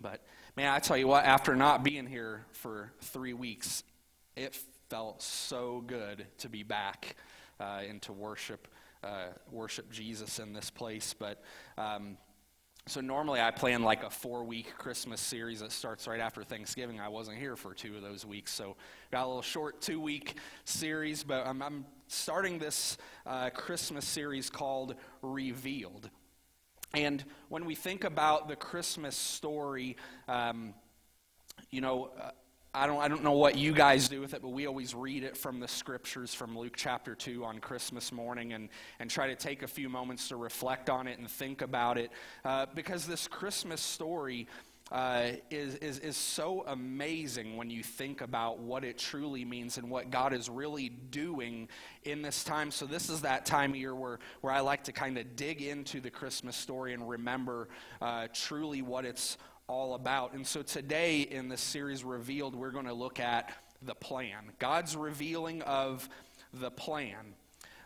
But, man, I tell you what, after not being here for 3 weeks, it felt so good to be back and to worship Jesus in this place. But so normally I plan like a 4-week Christmas series that starts right after Thanksgiving. I wasn't here for 2 of those weeks, so got a little short 2-week series. But I'm starting this Christmas series called Revealed. And when we think about the Christmas story, I don't know what you guys do with it, but we always read it from the scriptures from Luke chapter 2 on Christmas morning and try to take a few moments to reflect on it and think about it. Because this Christmas story is so amazing when you think about what it truly means and what God is really doing in this time. So this is that time of year where I like to kind of dig into the Christmas story and remember truly what it's all about. And so today in this series Revealed, we're going to look at the plan. God's revealing of the plan.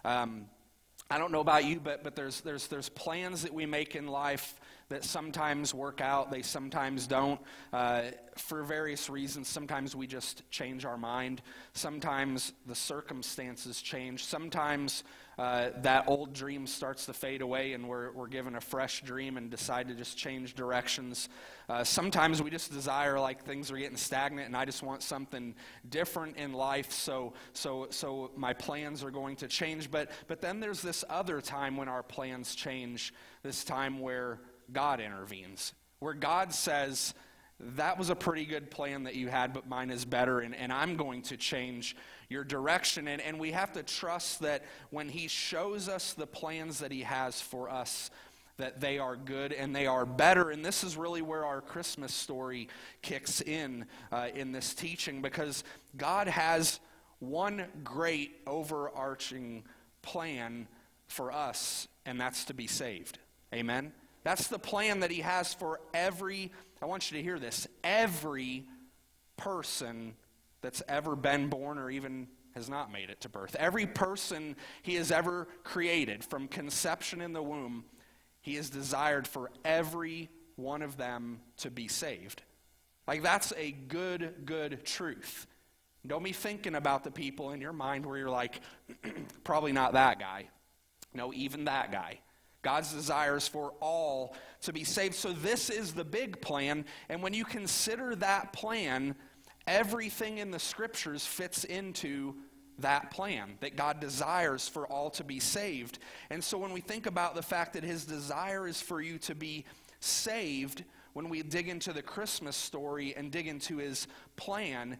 I don't know about you, but there's plans that we make in life that sometimes work out, they sometimes don't, for various reasons. Sometimes we just change our mind. Sometimes the circumstances change. Sometimes that old dream starts to fade away and we're given a fresh dream and decide to just change directions. Sometimes we just desire, like, things are getting stagnant and I just want something different in life, so my plans are going to change. But then there's this other time when our plans change, this time where God intervenes, where God says, that was a pretty good plan that you had, but mine is better, and I'm going to change your direction. And we have to trust that when he shows us the plans that he has for us, that they are good and they are better. And this is really where our Christmas story kicks in this teaching, because God has one great overarching plan for us, and that's to be saved. Amen? That's the plan that he has for I want you to hear this, every person that's ever been born or even has not made it to birth. Every person he has ever created, from conception in the womb, he has desired for every one of them to be saved. Like, that's a good truth. Don't be thinking about the people in your mind where you're like, probably not that guy. No, even that guy. God's desire is for all to be saved. So this is the big plan. And when you consider that plan, everything in the scriptures fits into that plan, that God desires for all to be saved. And so when we think about the fact that his desire is for you to be saved, when we dig into the Christmas story and dig into his plan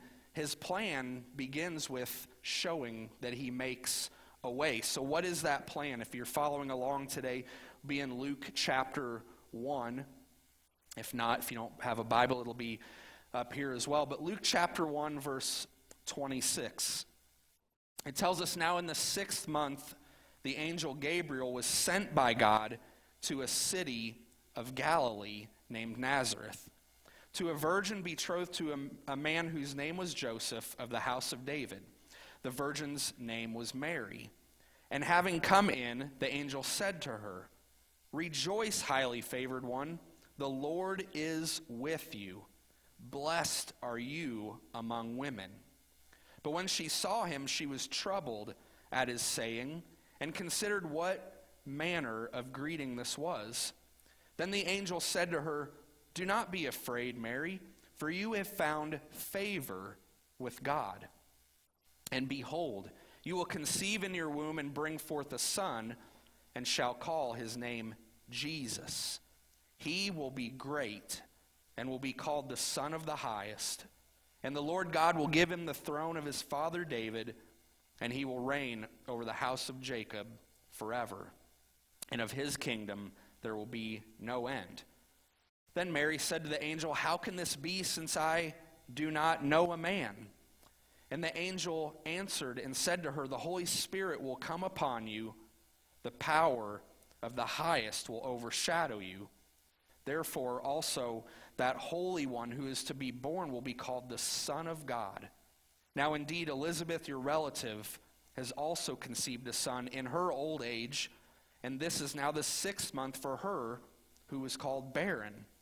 begins with showing that he makes a way. So what is that plan? If you're following along today, be in Luke chapter 1. If not, if you don't have a Bible, it'll be up here as well. But Luke chapter 1, verse 26. It tells us, now in the 6th month, the angel Gabriel was sent by God to a city of Galilee named Nazareth, to a virgin betrothed to a man whose name was Joseph, of the house of David. The virgin's name was Mary. And having come in, the angel said to her, "Rejoice, highly favored one, the Lord is with you. Blessed are you among women." But when she saw him, she was troubled at his saying, and considered what manner of greeting this was. Then the angel said to her, "Do not be afraid, Mary, for you have found favor with God. And behold, you will conceive in your womb and bring forth a son, and shall call his name Jesus. He will be great, and will be called the Son of the Highest. And the Lord God will give him the throne of his father David, and he will reign over the house of Jacob forever. And of his kingdom there will be no end." Then Mary said to the angel, "How can this be, since I do not know a man?" And the angel answered and said to her, "The Holy Spirit will come upon you. The power of the Highest will overshadow you. Therefore also that Holy One who is to be born will be called the Son of God. Now indeed Elizabeth, your relative, has also conceived a son in her old age, and this is now the 6th month for her who is called barren.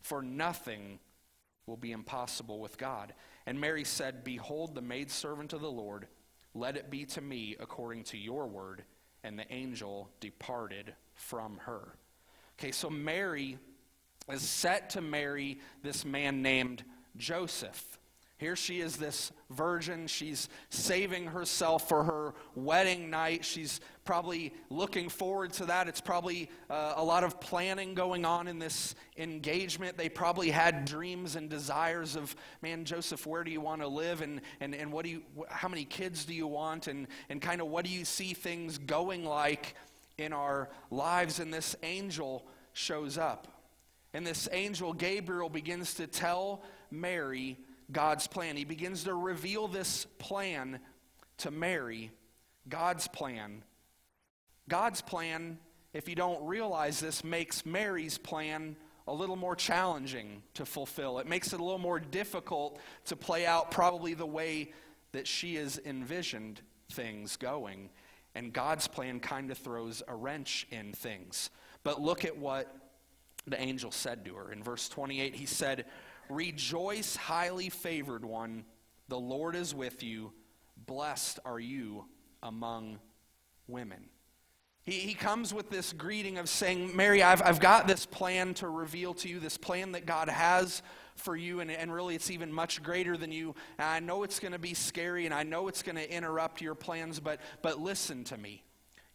for nothing will be impossible with God. And Mary said, Behold, the maidservant of the Lord, let it be to me according to your word. And the angel departed from her. Okay, so Mary is set to marry this man named Joseph. Here she is, this virgin. She's saving herself for her wedding night. She's probably looking forward to that. It's probably a lot of planning going on in this engagement. They probably had dreams and desires of, man, Joseph, where do you want to live? And how many kids do you want? And kind of what do you see things going like in our lives? And this angel shows up. And this angel, Gabriel, begins to tell Mary God's plan. He begins to reveal this plan to Mary. God's plan. God's plan, if you don't realize this, makes Mary's plan a little more challenging to fulfill. It makes it a little more difficult to play out probably the way that she has envisioned things going. And God's plan kind of throws a wrench in things. But look at what the angel said to her. In verse 28, he said, Rejoice, highly favored one, the Lord is with you. Blessed are you among women. He comes with this greeting of saying, Mary, I've got this plan to reveal to you, this plan that God has for you, and really it's even much greater than you. And I know it's going to be scary, and I know it's going to interrupt your plans, but listen to me.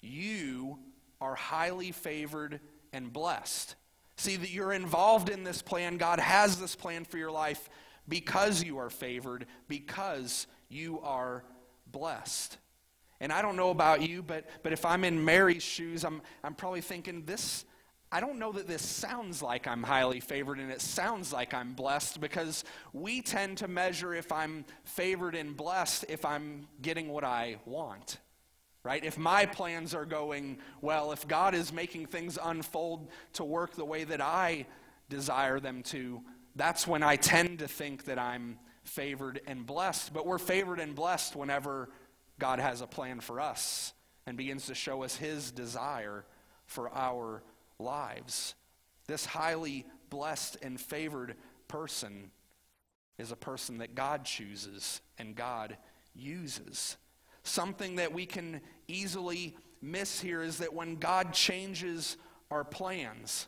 You are highly favored and blessed. See, that you're involved in this plan. God has this plan for your life because you are favored, because you are blessed. And I don't know about you, but if I'm in Mary's shoes, I'm probably thinking this, I don't know that this sounds like I'm highly favored and it sounds like I'm blessed, because we tend to measure if I'm favored and blessed if I'm getting what I want. Right? If my plans are going well, if God is making things unfold to work the way that I desire them to, that's when I tend to think that I'm favored and blessed. But we're favored and blessed whenever God has a plan for us and begins to show us his desire for our lives. This highly blessed and favored person is a person that God chooses and God uses. Something that we can easily miss here is that when God changes our plans,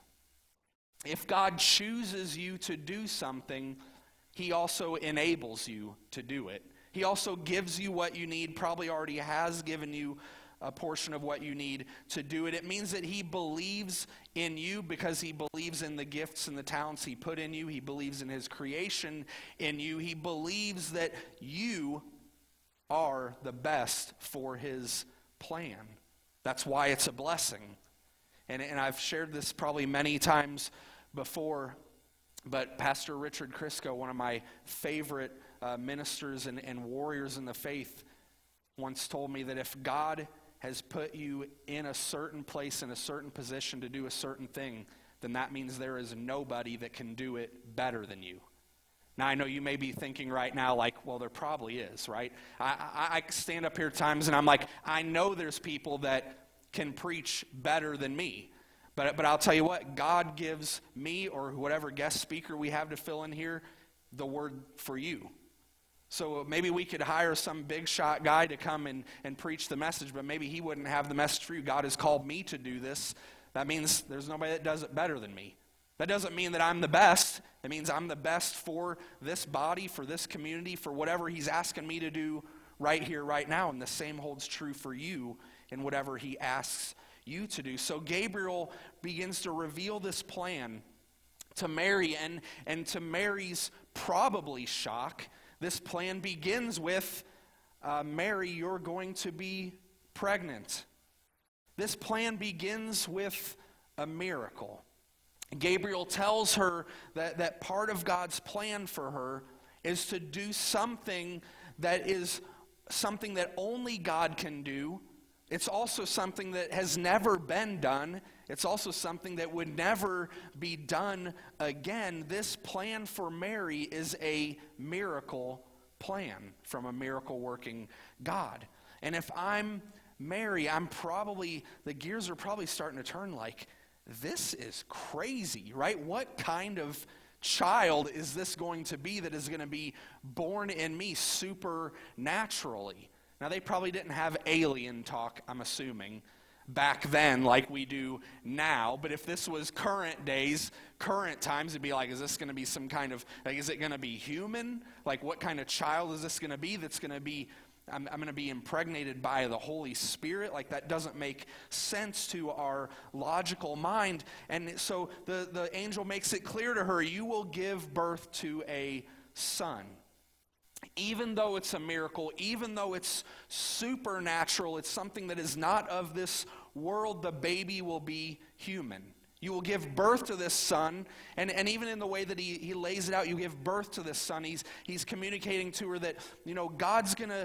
if God chooses you to do something, he also enables you to do it. He also gives you what you need, probably already has given you a portion of what you need to do it. It means that he believes in you because he believes in the gifts and the talents he put in you. He believes in his creation in you. He believes that you are the best for his plan. That's why it's a blessing. And I've shared this probably many times before, but Pastor Richard Crisco, one of my favorite ministers and warriors in the faith, once told me that if God has put you in a certain place, in a certain position to do a certain thing, then that means there is nobody that can do it better than you. Now, I know you may be thinking right now, like, well, there probably is, right? I stand up here times and I'm like, I know there's people that can preach better than me. But I'll tell you what, God gives me or whatever guest speaker we have to fill in here the word for you. So maybe we could hire some big shot guy to come and preach the message, but maybe he wouldn't have the message for you. God has called me to do this. That means there's nobody that does it better than me. That doesn't mean that I'm the best. It means I'm the best for this body, for this community, for whatever he's asking me to do right here, right now. And the same holds true for you in whatever he asks you to do. So Gabriel begins to reveal this plan to Mary, and to Mary's probably shock, this plan begins with, Mary, you're going to be pregnant. This plan begins with a miracle. Gabriel tells her that part of God's plan for her is to do something that is something that only God can do. It's also something that has never been done. It's also something that would never be done again. This plan for Mary is a miracle plan from a miracle-working God. And if I'm Mary, the gears are probably starting to turn like, this is crazy, right? What kind of child is this going to be that is going to be born in me supernaturally? Now, they probably didn't have alien talk, I'm assuming, back then like we do now. But if this was current days, current times, it'd be like, is this going to be some kind of, like, is it going to be human? Like, what kind of child is this going to be that's going to be, I'm going to be impregnated by the Holy Spirit? Like, that doesn't make sense to our logical mind. And so the angel makes it clear to her, you will give birth to a son. Even though it's a miracle, even though it's supernatural, it's something that is not of this world, the baby will be human. You will give birth to this son, and even in the way that he lays it out, you give birth to this son. He's communicating to her that, God's gonna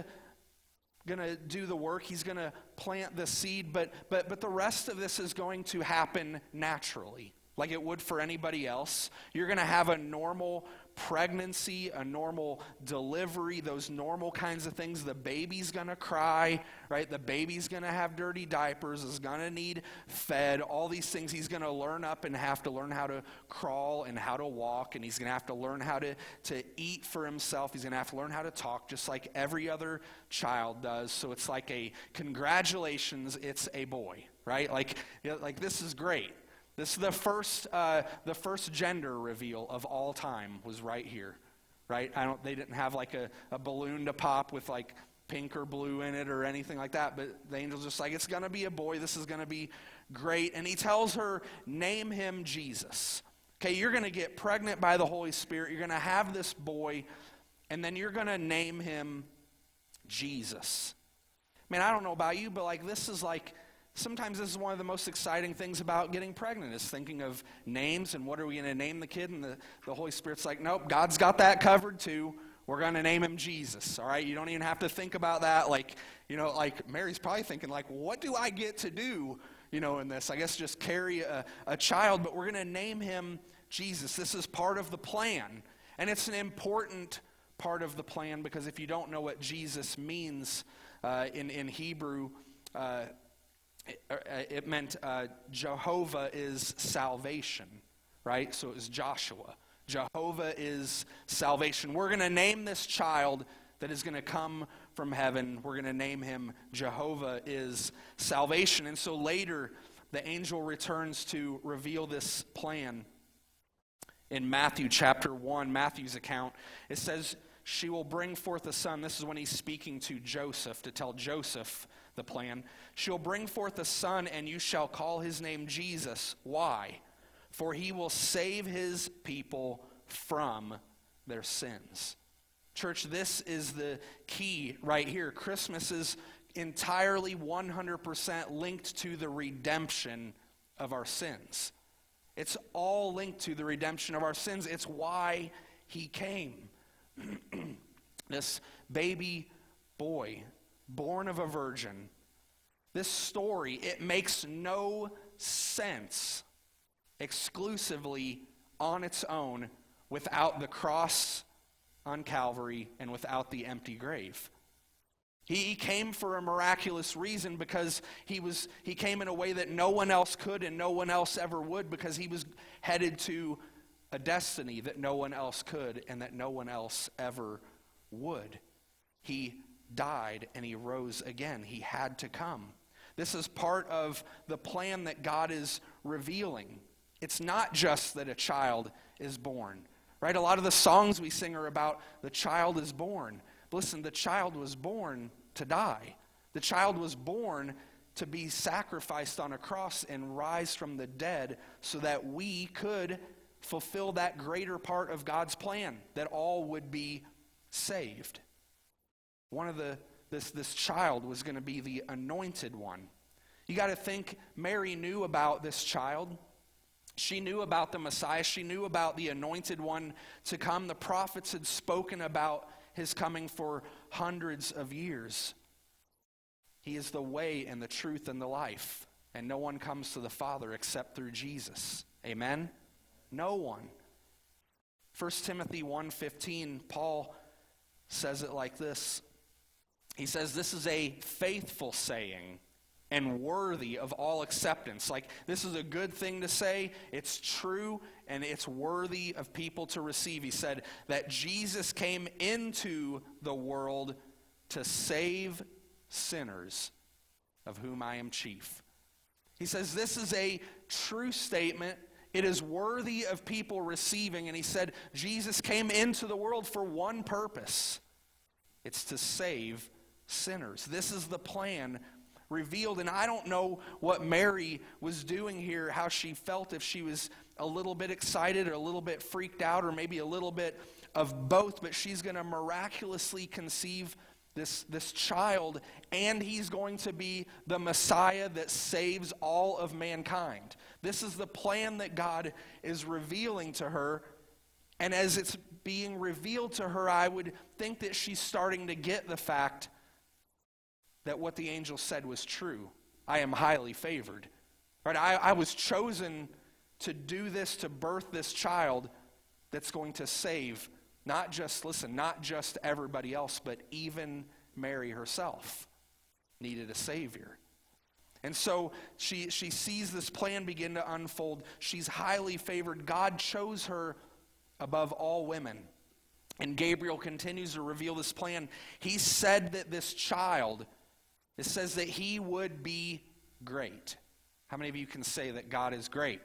do the work. He's gonna plant the seed, but the rest of this is going to happen naturally, like it would for anybody else. You're gonna have a normal pregnancy, a normal delivery, those normal kinds of things. The baby's going to cry, right? The baby's going to have dirty diapers, is going to need fed, all these things. He's going to learn up and have to learn how to crawl and how to walk, and he's going to have to learn how to eat for himself. He's going to have to learn how to talk just like every other child does. So it's like a congratulations, it's a boy, right? Like this is great. This is the first gender reveal of all time was right here, right? They didn't have like a balloon to pop with like pink or blue in it or anything like that, but the angel's just like, it's going to be a boy. This is going to be great. And he tells her, name him Jesus. Okay, you're going to get pregnant by the Holy Spirit. You're going to have this boy, and then you're going to name him Jesus. Man, I don't know about you, but like this is like, sometimes this is one of the most exciting things about getting pregnant is thinking of names and what are we going to name the kid? And the Holy Spirit's like, nope, God's got that covered too. We're going to name him Jesus, all right? You don't even have to think about that. Like Mary's probably thinking like, what do I get to do, in this? I guess just carry a child, but we're going to name him Jesus. This is part of the plan. And it's an important part of the plan because if you don't know what Jesus means in Hebrew, it meant Jehovah is salvation, right? So it was Joshua. Jehovah is salvation. We're going to name this child that is going to come from heaven. We're going to name him Jehovah is salvation. And so later, the angel returns to reveal this plan. In Matthew chapter 1, Matthew's account, it says, she will bring forth a son. This is when he's speaking to Joseph, to tell Joseph the plan. She'll bring forth a son, and you shall call his name Jesus. Why? For he will save his people from their sins. Church, this is the key right here. Christmas is entirely 100% linked to the redemption of our sins. It's all linked to the redemption of our sins. It's why he came. This baby boy, born of a virgin. This story, it makes no sense exclusively on its own without the cross on Calvary and without the empty grave. He came for a miraculous reason because he came in a way that no one else could and no one else ever would, because he was headed to a destiny that no one else could and that no one else ever would. He died and he rose again. He had to come. This is part of the plan that God is revealing. It's not just that a child is born, right? A lot of the songs we sing are about the child is born. But listen, the child was born to die. The child was born to be sacrificed on a cross and rise from the dead so that we could fulfill that greater part of God's plan, that all would be saved. This child was going to be the anointed one. You got to think, Mary knew about this child. She knew about the Messiah. She knew about the anointed one to come. The prophets had spoken about his coming for hundreds of years. He is the way and the truth and the life. And no one comes to the Father except through Jesus. Amen? No one. 1 Timothy 1:15, Paul says it like this. He says, this is a faithful saying and worthy of all acceptance. Like, this is a good thing to say. It's true, and it's worthy of people to receive. He said that Jesus came into the world to save sinners, of whom I am chief. He says this is a true statement. It is worthy of people receiving. And he said Jesus came into the world for one purpose. It's to save sinners. This is the plan revealed. And I don't know what Mary was doing here, how she felt, if she was a little bit excited or a little bit freaked out or maybe a little bit of both. But she's going to miraculously conceive this child, and he's going to be the Messiah that saves all of mankind. This is the plan that God is revealing to her, and as it's being revealed to her, I would think that she's starting to get the fact that what the angel said was true. I am highly favored. Right? I was chosen to do this, to birth this child that's going to save not just everybody else, but even Mary herself needed a Savior. And so she sees this plan begin to unfold. She's highly favored. God chose her above all women. And Gabriel continues to reveal this plan. He said that this child, it says that he would be great. How many of you can say that God is great?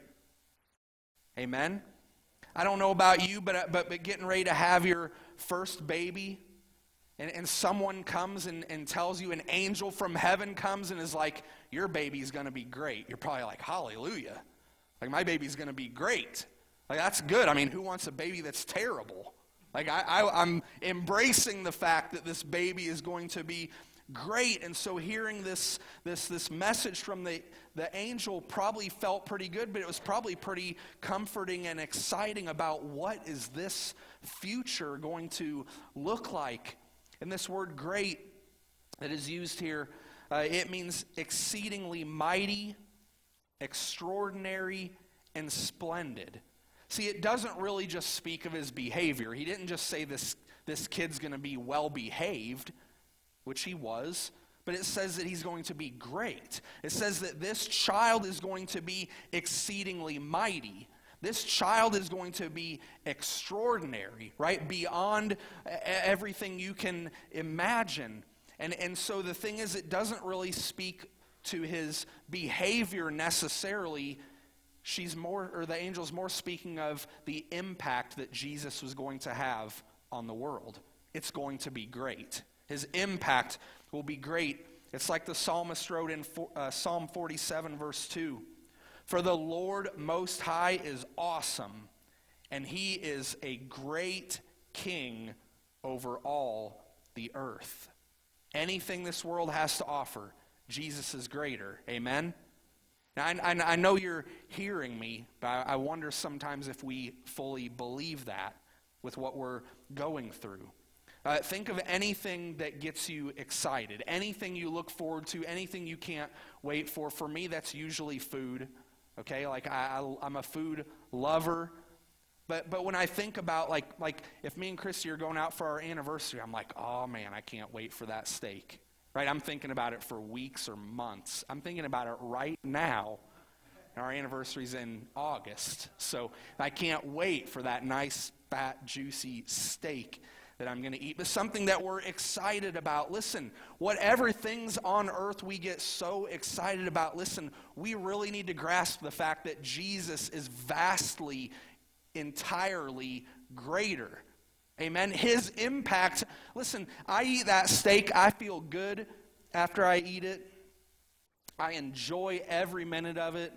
Amen? I don't know about you, but getting ready to have your first baby, and someone comes and tells you, an angel from heaven comes and is like, your baby's going to be great. You're probably like, hallelujah. Like, my baby's going to be great. Like, that's good. I mean, who wants a baby that's terrible? Like, I'm embracing the fact that this baby is going to be great. And so hearing this message from the angel probably felt pretty good, but it was probably pretty comforting and exciting about what is this future going to look like. And this word great that is used here, it means exceedingly mighty, extraordinary, and splendid. See, it doesn't really just speak of his behavior. He didn't just say this kid's going to be well behaved, which he was, but it says that he's going to be great. It says that this child is going to be exceedingly mighty. This child is going to be extraordinary, right? Beyond everything you can imagine. And so the thing is, it doesn't really speak to his behavior necessarily. The angel's more speaking of the impact that Jesus was going to have on the world. It's going to be great. His impact will be great. It's like the psalmist wrote in Psalm 47, verse 2. For the Lord Most High is awesome, and he is a great king over all the earth. Anything this world has to offer, Jesus is greater. Amen? Now, I know you're hearing me, but I wonder sometimes if we fully believe that with what we're going through. Think of anything that gets you excited, anything you look forward to, anything you can't wait for. For me, that's usually food, okay? Like, I'm a food lover. But when I think about, like if me and Christy are going out for our anniversary, I'm like, oh, man, I can't wait for that steak, right? I'm thinking about it for weeks or months. I'm thinking about it right now. Our anniversary's in August, so I can't wait for that nice, fat, juicy steak that I'm going to eat, but something that we're excited about. Listen, whatever things on earth we get so excited about, listen, we really need to grasp the fact that Jesus is vastly, entirely greater. Amen? His impact, listen, I eat that steak, I feel good after I eat it. I enjoy every minute of it.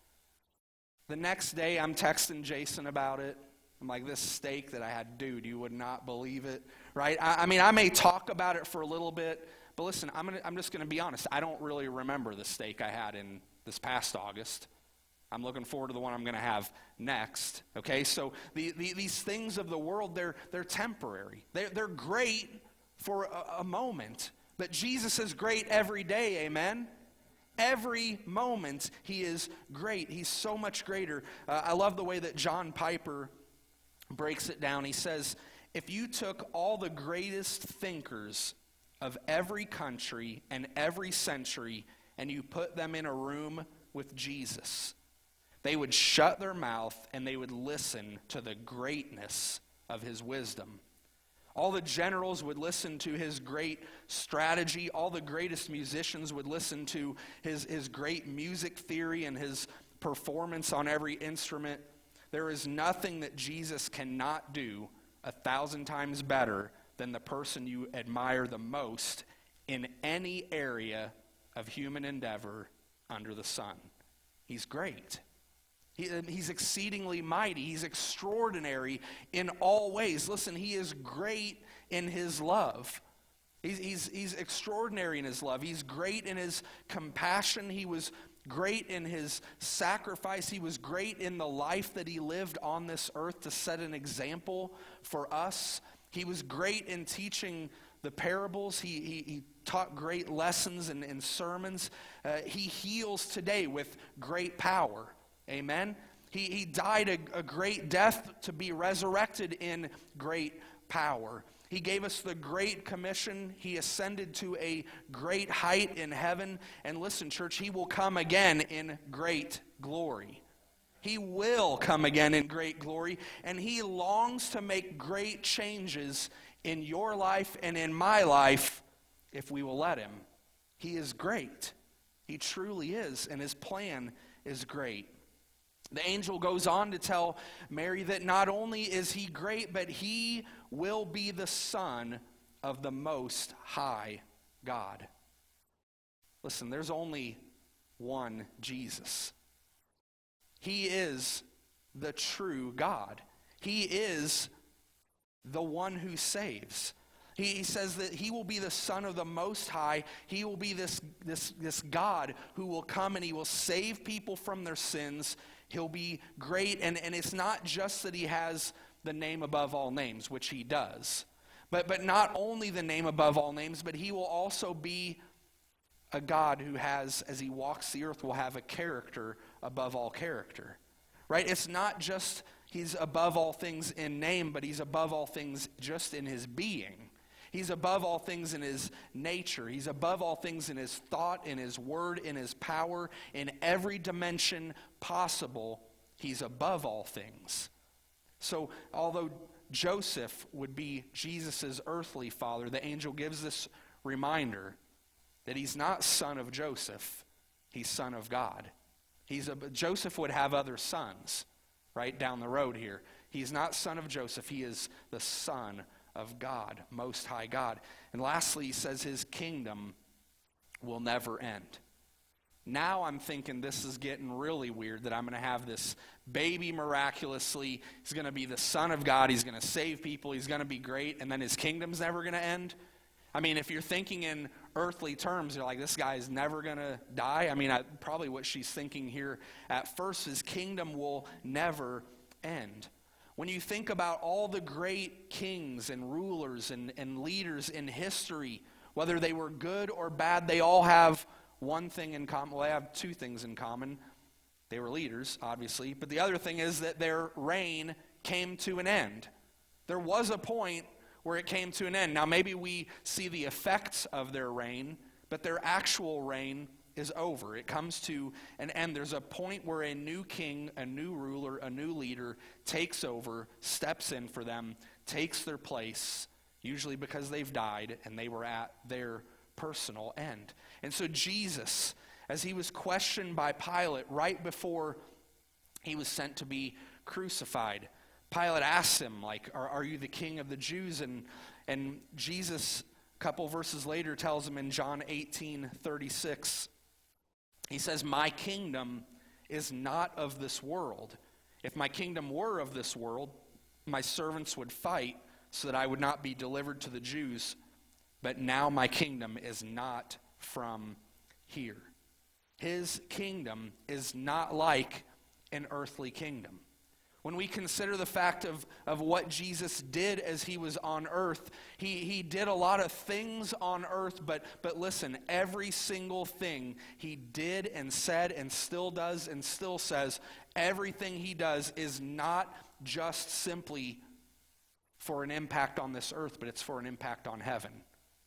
The next day, I'm texting Jason about it. I'm like, this steak that I had, dude, you would not believe it, right? I mean, I may talk about it for a little bit, but listen, I'm just going to be honest. I don't really remember the steak I had in this past August. I'm looking forward to the one I'm going to have next, okay? So these things of the world, they're temporary. They're great for a moment, but Jesus is great every day, amen? Every moment he is great. He's so much greater. I love the way that John Piper breaks it down. He says, if you took all the greatest thinkers of every country and every century and you put them in a room with Jesus, they would shut their mouth and they would listen to the greatness of his wisdom. All the generals would listen to his great strategy. All the greatest musicians would listen to his great music theory and his performance on every instrument. There is nothing that Jesus cannot do 1,000 times better than the person you admire the most in any area of human endeavor under the sun. He's great. He's exceedingly mighty. He's extraordinary in all ways. Listen, he is great in his love. He's extraordinary in his love. He's great in his compassion. He was great in his sacrifice. He was great in the life that he lived on this earth to set an example for us. He was great in teaching the parables. He taught great lessons and sermons. He heals today with great power. Amen? He died a great death to be resurrected in great power. He gave us the Great Commission. He ascended to a great height in heaven. And listen, church, he will come again in great glory. He will come again in great glory. And he longs to make great changes in your life and in my life if we will let him. He is great. He truly is. And his plan is great. The angel goes on to tell Mary that not only is he great, but he will be the Son of the Most High God. Listen, there's only one Jesus. He is the true God. He is the one who saves. He says that he will be the Son of the Most High. He will be this God who will come and he will save people from their sins. He'll be great, and it's not just that he has the name above all names, which he does. But not only the name above all names, but he will also be a God who has, as he walks the earth, will have a character above all character. Right? It's not just he's above all things in name, but he's above all things just in his being. He's above all things in his nature. He's above all things in his thought, in his word, in his power, in every dimension possible. He's above all things. So although Joseph would be Jesus' earthly father, the angel gives this reminder that he's not son of Joseph. He's son of God. Joseph would have other sons right down the road here. He's not son of Joseph. He is the son of God, Most High God. And lastly, he says his kingdom will never end. Now I'm thinking this is getting really weird, that I'm going to have this baby miraculously. He's going to be the Son of God. He's going to save people. He's going to be great. And then his kingdom's never going to end. I mean, if you're thinking in earthly terms, you're like, this guy's never going to die. I mean, probably what she's thinking here at first, his kingdom will never end. When you think about all the great kings and rulers and leaders in history, whether they were good or bad, they all have one thing in common. Well, they have two things in common. They were leaders, obviously. But the other thing is that their reign came to an end. There was a point where it came to an end. Now, maybe we see the effects of their reign, but their actual reign is over. It comes to an end. There's a point where a new king, a new ruler, a new leader takes over, steps in for them, takes their place, usually because they've died and they were at their personal end. And so Jesus, as he was questioned by Pilate right before he was sent to be crucified, Pilate asks him, like, are you the king of the Jews? And Jesus, a couple verses later, tells him in John 18:36, he says, my kingdom is not of this world. If my kingdom were of this world, my servants would fight so that I would not be delivered to the Jews. But now my kingdom is not from here. His kingdom is not like an earthly kingdom. When we consider the fact of what Jesus did as he was on earth, he did a lot of things on earth, but listen, every single thing he did and said and still does and still says, everything he does is not just simply for an impact on this earth, but it's for an impact on heaven.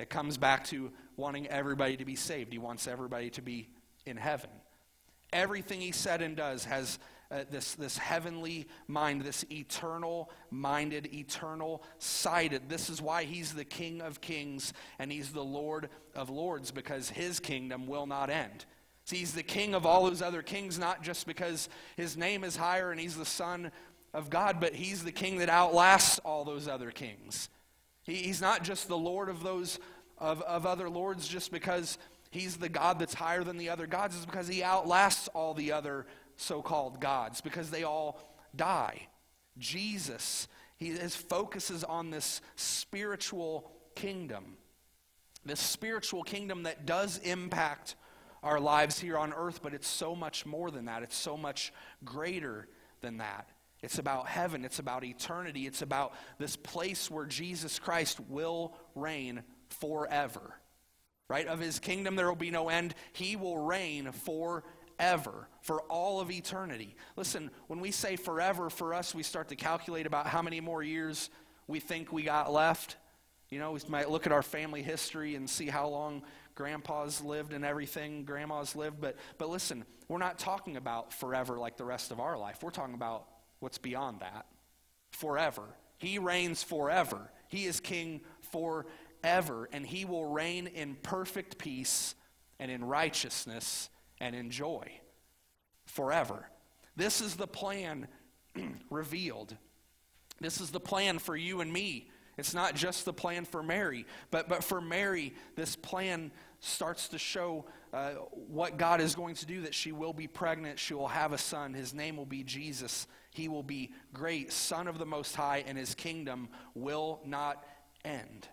It comes back to wanting everybody to be saved. He wants everybody to be in heaven. Everything he said and does has this heavenly mind, this eternal-minded, eternal-sighted. This is why he's the King of kings and he's the Lord of lords, because his kingdom will not end. See, he's the king of all those other kings, not just because his name is higher and he's the Son of God, but he's the king that outlasts all those other kings. He's not just the Lord of those of other lords just because he's the God that's higher than the other gods. It's because he outlasts all the other so-called gods, because they all die. Jesus, his focus is on this spiritual kingdom. This spiritual kingdom that does impact our lives here on earth, but it's so much more than that. It's so much greater than that. It's about heaven. It's about eternity. It's about this place where Jesus Christ will reign forever. Right? Of his kingdom there will be no end. He will reign forever, for all of eternity. Listen, when we say forever, for us, we start to calculate about how many more years we think we got left. You know, we might look at our family history and see how long grandpas lived and everything, grandmas lived. But listen, we're not talking about forever like the rest of our life. We're talking about what's beyond that. Forever. He reigns forever. He is king forever. And he will reign in perfect peace and in righteousness and in joy. Forever. This is the plan revealed. This is the plan for you and me. It's not just the plan for Mary. But for Mary, this plan starts to show what God is going to do, that she will be pregnant. She will have a son. His name will be Jesus. He will be great, Son of the Most High, and his kingdom will not end.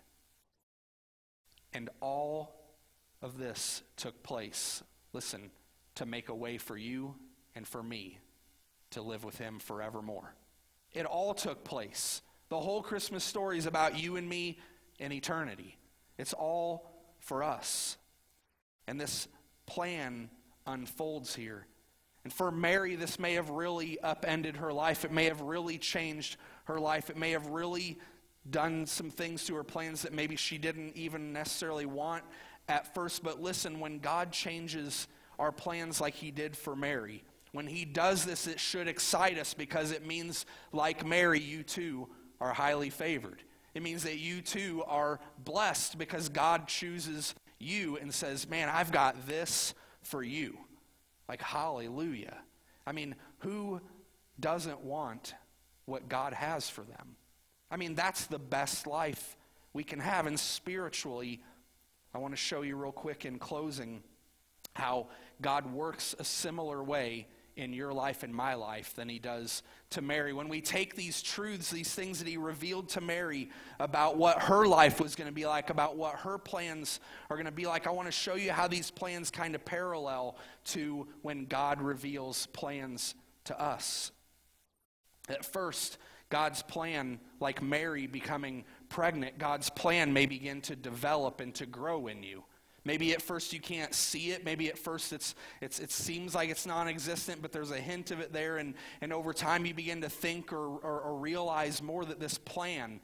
And all of this took place, listen, to make a way for you and for me to live with him forevermore. It all took place. The whole Christmas story is about you and me in eternity. It's all for us. And this plan unfolds here. And for Mary, this may have really upended her life. It may have really changed her life. It may have really done some things to her plans that maybe she didn't even necessarily want at first. But listen, when God changes our plans like he did for Mary, when he does this, it should excite us, because it means, like Mary, you too are highly favored. It means that you too are blessed, because God chooses you and says, man, I've got this for you. Like, hallelujah. I mean, who doesn't want what God has for them? I mean, that's the best life we can have. And spiritually, I want to show you real quick in closing how God works a similar way in your life and my life than he does to Mary. When we take these truths, these things that he revealed to Mary about what her life was going to be like, about what her plans are going to be like, I want to show you how these plans kind of parallel to when God reveals plans to us. At first, God's plan, like Mary becoming pregnant, God's plan may begin to develop and to grow in you. Maybe at first you can't see it. Maybe at first it seems like it's non-existent, but there's a hint of it there. And over time you begin to think or realize more that this plan,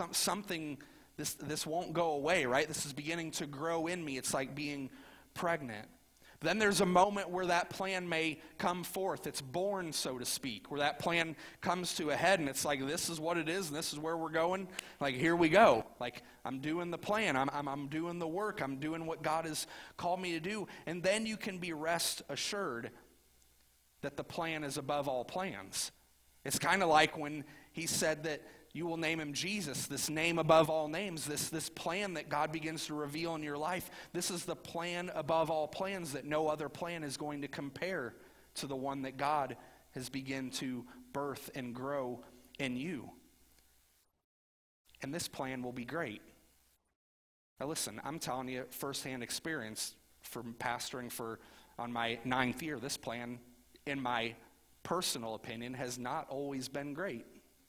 this won't go away, right? This is beginning to grow in me. It's like being pregnant. Then there's a moment where that plan may come forth. It's born, so to speak, where that plan comes to a head, and it's like, this is what it is, and this is where we're going. Like, here we go. Like, I'm doing the plan. I'm doing the work. I'm doing what God has called me to do. And then you can be rest assured that the plan is above all plans. It's kind of like when he said that you will name him Jesus, this name above all names, this plan that God begins to reveal in your life. This is the plan above all plans, that no other plan is going to compare to the one that God has begun to birth and grow in you. And this plan will be great. Now listen, I'm telling you firsthand experience from pastoring on my 9th year. This plan, in my personal opinion, has not always been great.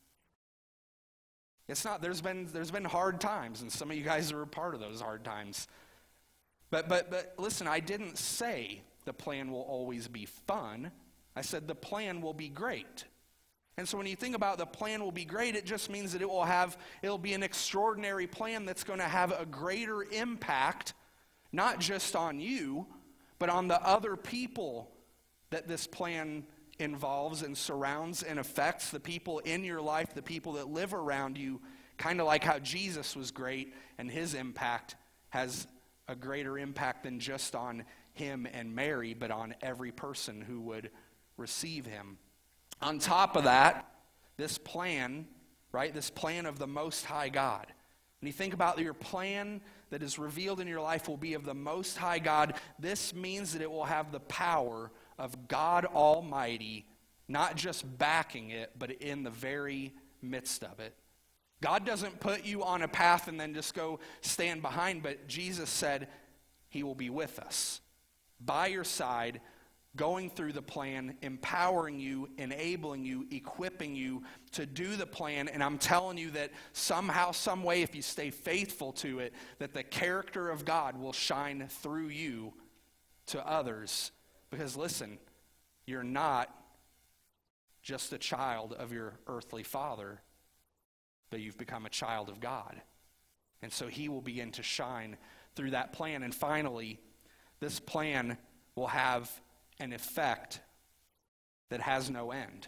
It's not. There's been hard times, and some of you guys are a part of those hard times. But listen, I didn't say the plan will always be fun. I said the plan will be great. And so when you think about the plan will be great, it just means that it'll be an extraordinary plan that's going to have a greater impact, not just on you, but on the other people that this plan involves and surrounds and affects, the people in your life, the people that live around you, kind of like how Jesus was great and his impact has a greater impact than just on him and Mary, but on every person who would receive him. On top of that, this plan, right, this plan of the Most High God. When you think about your plan that is revealed in your life will be of the Most High God, this means that it will have the power of God Almighty, not just backing it, but in the very midst of it. God doesn't put you on a path and then just go stand behind, but Jesus said he will be with us, by your side, going through the plan, empowering you, enabling you, equipping you to do the plan. And I'm telling you that somehow, some way, if you stay faithful to it, that the character of God will shine through you to others. Because listen, you're not just a child of your earthly father, but you've become a child of God. And so he will begin to shine through that plan. And finally, this plan will have an effect that has no end.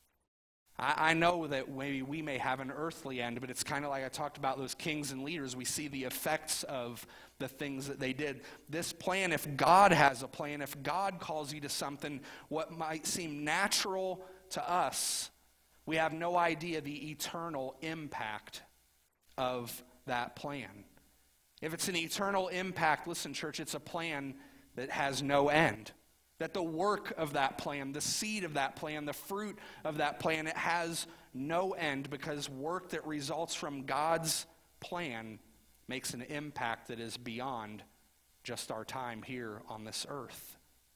I know that maybe we may have an earthly end, but it's kind of like I talked about those kings and leaders. We see the effects of the things that they did. This plan, if God has a plan, if God calls you to something, what might seem natural to us, we have no idea the eternal impact of that plan. If it's an eternal impact, listen, church, it's a plan that has no end. That the work of that plan, the seed of that plan, the fruit of that plan, it has no end, because work that results from God's plan makes an impact that is beyond just our time here on this earth.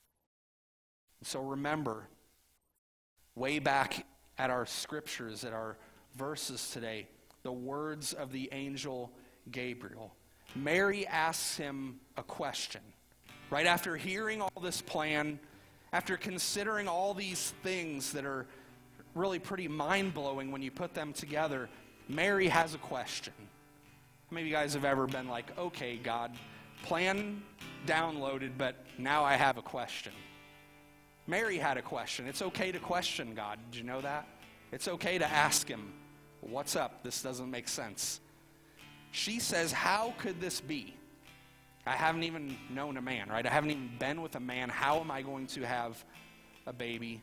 So remember, way back at our scriptures, at our verses today, the words of the angel Gabriel. Mary asks him a question. Right after hearing all this plan, after considering all these things that are really pretty mind-blowing when you put them together, Mary has a question. How many of you guys have ever been like, okay, God, plan downloaded, but now I have a question? Mary had a question. It's okay to question God. Did you know that? It's okay to ask him, what's up? This doesn't make sense. She says, how could this be? I haven't even known a man, right? I haven't even been with a man. How am I going to have a baby?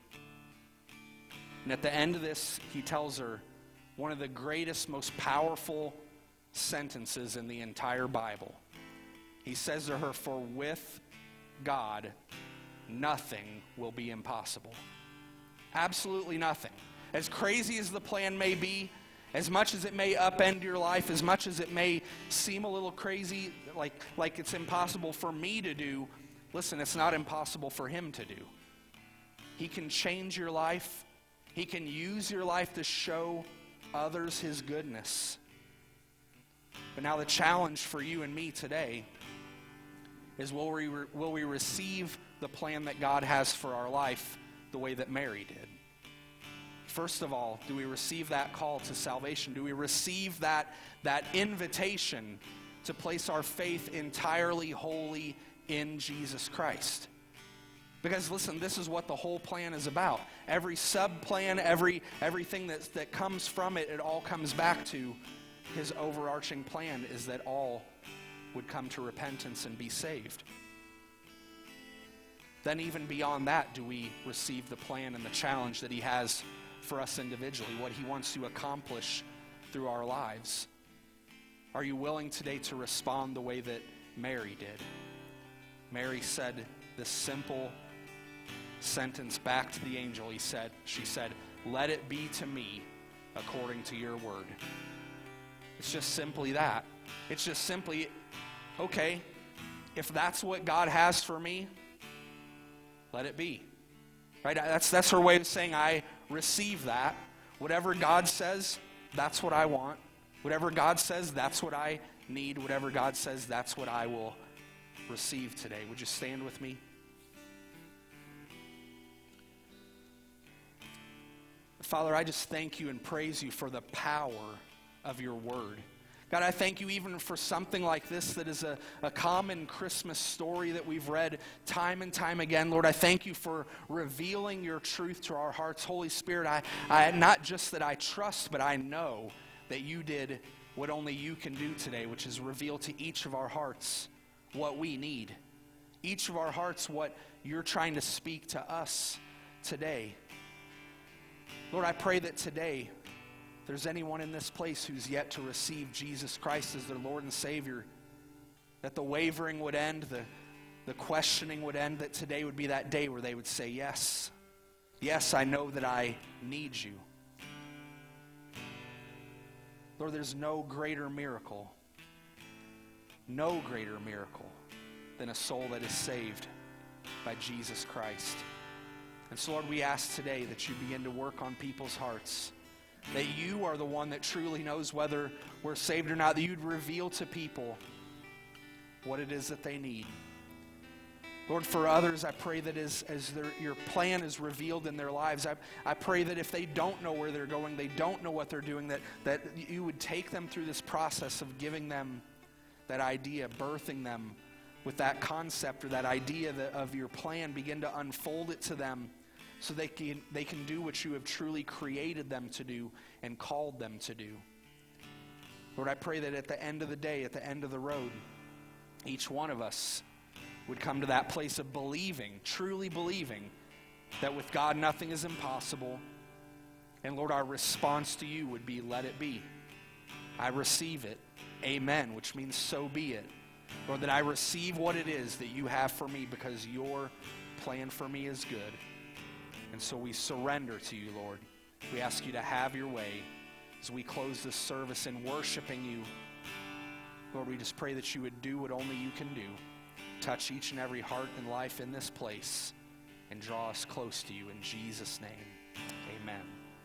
And at the end of this, he tells her one of the greatest, most powerful sentences in the entire Bible. He says to her, for with God, nothing will be impossible. Absolutely nothing. As crazy as the plan may be, as much as it may upend your life, as much as it may seem a little crazy, like it's impossible for me to do, listen, it's not impossible for him to do. He can change your life. He can use your life to show others his goodness. But now the challenge for you and me today is will we receive the plan that God has for our life the way that Mary did? First of all, do we receive that call to salvation? Do we receive that invitation to place our faith entirely wholly in Jesus Christ? Because listen, this is what the whole plan is about. Every sub-plan, everything that comes from it, it all comes back to his overarching plan is that all would come to repentance and be saved. Then even beyond that, do we receive the plan and the challenge that he has for us individually, what he wants to accomplish through our lives? Are you willing today to respond the way that Mary did? Mary said this simple sentence back to the angel. She said, let it be to me according to your word. It's just simply that. It's just simply, okay, if that's what God has for me, let it be. Right? That's her way of saying, I receive that. Whatever God says, that's what I want. Whatever God says, that's what I need. Whatever God says, that's what I will receive today. Would you stand with me? Father, I just thank you and praise you for the power of your word. God, I thank you even for something like this that is a common Christmas story that we've read time and time again. Lord, I thank you for revealing your truth to our hearts. Holy Spirit, I not just that I trust, but I know that you did what only you can do today, which is reveal to each of our hearts what we need. Each of our hearts what you're trying to speak to us today. Lord, I pray that today, if there's anyone in this place who's yet to receive Jesus Christ as their Lord and Savior, that the wavering would end, the questioning would end, that today would be that day where they would say, yes, yes, I know that I need you. Lord, there's no greater miracle than a soul that is saved by Jesus Christ. And so, Lord, we ask today that you begin to work on people's hearts, that you are the one that truly knows whether we're saved or not, that you'd reveal to people what it is that they need. Lord, for others, I pray that as your plan is revealed in their lives, I pray that if they don't know where they're going, they don't know what they're doing, that you would take them through this process of giving them that idea, birthing them with that concept or that idea of your plan, begin to unfold it to them so they can do what you have truly created them to do and called them to do. Lord, I pray that at the end of the day, at the end of the road, each one of us would come to that place of believing, truly believing, that with God nothing is impossible. And Lord, our response to you would be, let it be. I receive it. Amen, which means so be it. Lord, that I receive what it is that you have for me because your plan for me is good. And so we surrender to you, Lord. We ask you to have your way as we close this service in worshiping you. Lord, we just pray that you would do what only you can do. Touch each and every heart and life in this place and draw us close to you in Jesus' name.